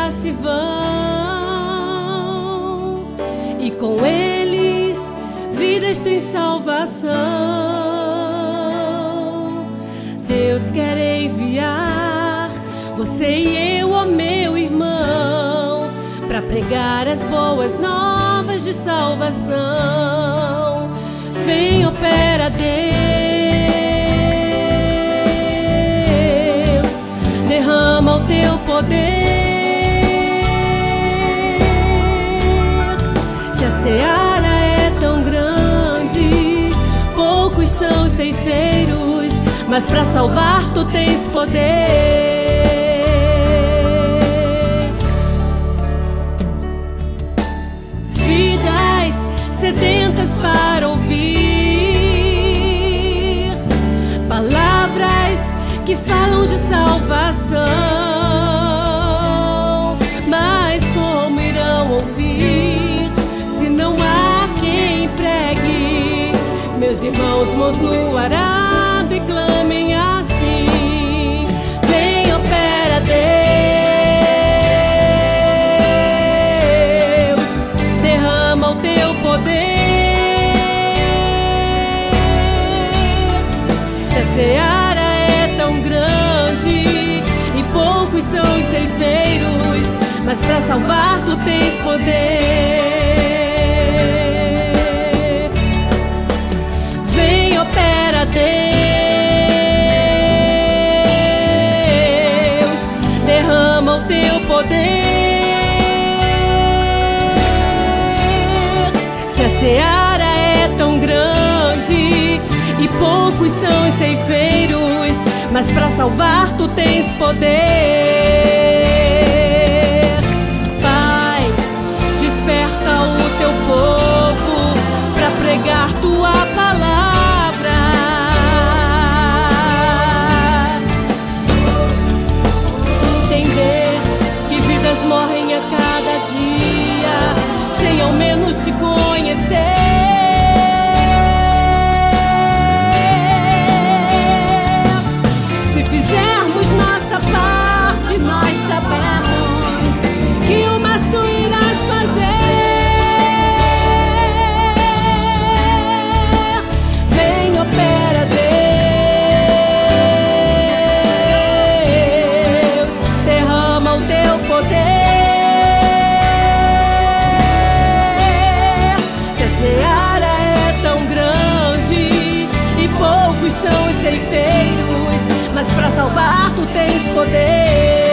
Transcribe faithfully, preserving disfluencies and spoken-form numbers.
já se vão, e com eles vidas têm salvação. Deus quer enviar você e eu, ó meu irmão, para pregar as boas novas de salvação. Vem, opera Deus, derrama o teu poder. Se a seara é tão grande, poucos são os ceifeiros, mas para salvar tu tens poder. Vidas sedentas para ouvir palavras que falam de salvação. Mas como irão ouvir se não há quem pregue? Meus irmãos, mãos no arado e clamem assim: vem, opera Deus, derrama o teu poder. Se a seara é tão grande e poucos são os ceifeiros, mas para salvar tu tens poder. Vem, opera Deus, derrama o teu poder. Se a seara é tão grande e poucos são os ceifeiros, mas para salvar tu tens poder. Pai, desperta o teu povo para pregar tua palavra. Entender que vidas morrem a cada dia sem ao menos te conhecer. Se fizermos nossa parte, nós sabemos que o mais tu irás fazer. Vem, opera Deus, derrama o teu poder. Se a seara é tão grande e poucos são os ceifeiros, mas para salvar tu tens poder.